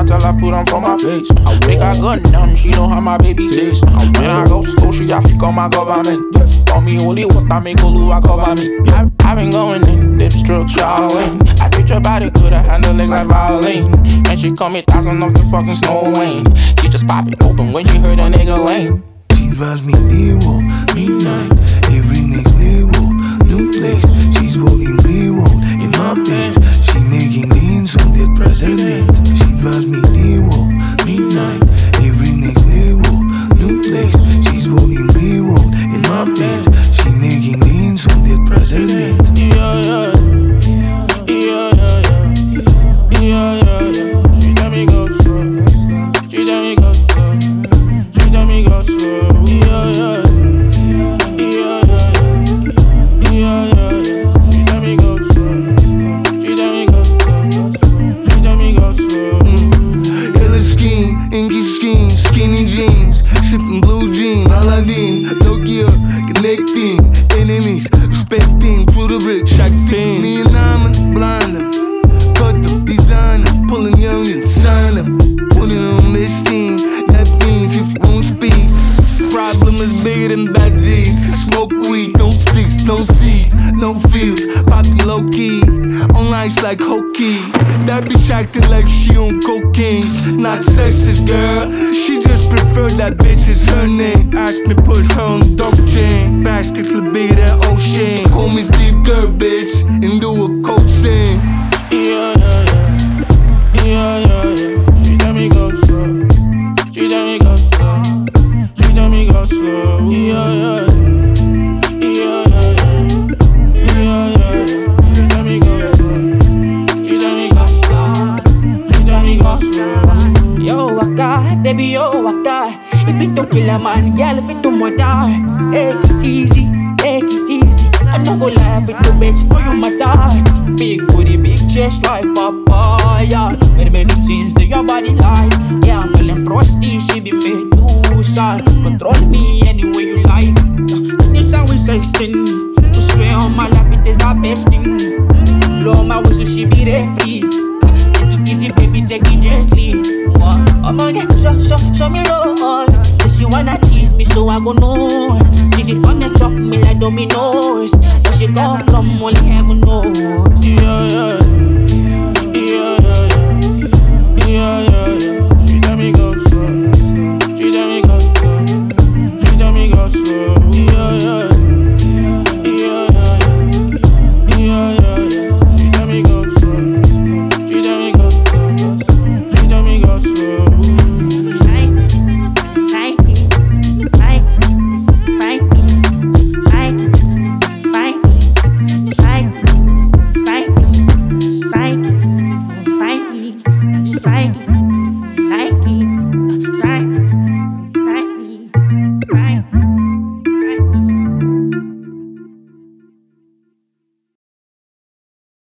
I tell her put on for my face. Make her gun down, she know how my baby tastes. When I go slow, she have to call my government. Call me holy water, make Oluwa cover me. I've been going in, dip stroke, showering. I treat your body good, I handle it like violin. And she call me 1,000 off the fucking Snow Wayne. She just pop it open when she heard a nigga lame. She drives me D-Wall, midnight, every next level, new place. She's walking B-Wall in my pants. She making leans on that president. She drives me D-Wall, midnight, every next level, new place. She's walking B-Wall in my pants. She making leans on that president. Yeah. She tell me go slow. She tell me go slow. She tell me go slow. Yeah. She tell me go slow. She tell me go slow. She tell me go slow. Yellow skin, inky skin, skinny jeans, sipping blue jeans, Aladdin, Nokia, connecting, enemies, respecting, through the brick, shocking. Me and I'm blind them, cut them, design them, pulling young and sign them, putting on this team. That means if you won't speak, problem is bigger than bad G's. Smoke weed, no sticks, no seeds, no feels, popping low key, on ice like hokey. That bitch acting like she on cocaine, not sexist girl. She just prefer that bitch is her name. Ask me put her on dog chain, baskets look bigger than ocean. Call me Steve Kerr, bitch, and do a coach sing. Yeah. She tell me go slow. She tell me go slow. She tell me go slow. Yeah. She tell me go slow. She tell me go slow. She tell me go slow. Yo, Waka, baby, yo, Waka. If it don't kill a man, girl, if it don't murder, take it easy, take it easy. I no go lie, if it don't bitch for you, my die. Big booty, big chest like papaya. Many things that your body like. Yeah, I'm feeling frosty, she be made too sad. Control me any way you like. This how we sexting. To swear on my life, it is the best thing. Blow my whistle, she be there free. Take it easy, baby, take it gently. Oh my God, show me roll. Yes, you wanna tease me, so I go know. She did on and drop me like dominoes. Where she come from, only heaven knows. Yeah. She tell me go slow. She tell me go slow. She tell me go slow.